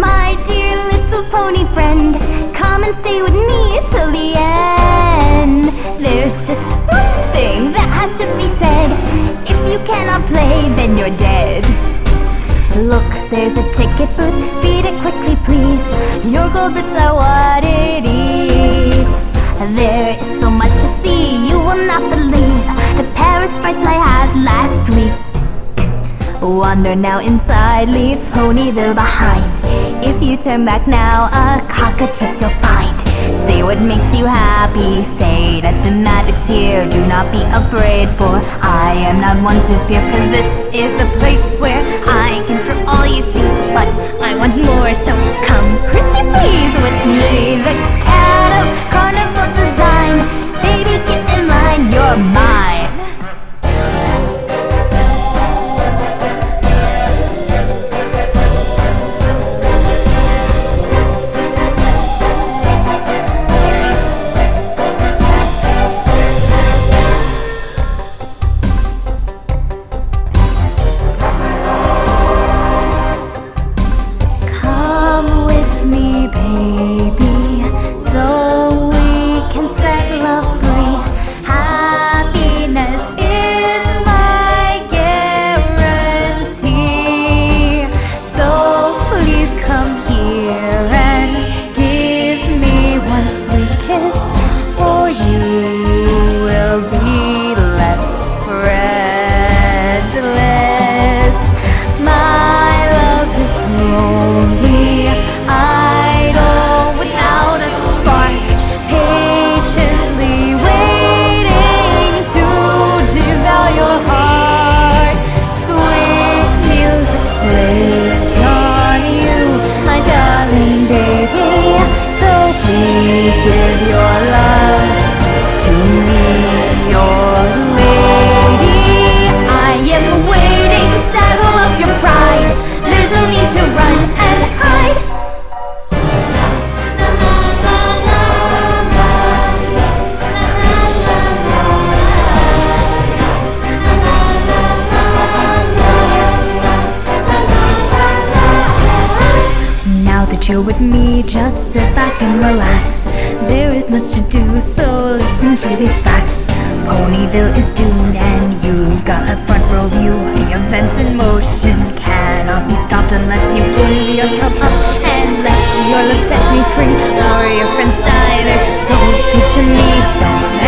My dear little pony friend, come and stay with me till the end. There's just one thing that has to be said. If you cannot play, then you're dead. Look, there's a ticket booth, feed it quickly please. Your gold bits are what it eats. There is so much to see, you will not believe the Paris sprites I had last week. Wander now inside, leave Ponyville behind. If you turn back now, a cockatrice you'll find. Say what makes you happy, say that the magic's here. Do not be afraid, for I am not one to fear. Cause this is the place where I can throw all you see. But I want more, so come pretty please with me. The cat of carnival design, baby get in line, you're mine. You're with me, just sit back and relax. There is much to do, so listen to these facts. Ponyville is doomed and you've got a front row view. The events in motion cannot be stopped unless you pull yourself up and let your love set me free. Or your friends die, their souls speak to me. So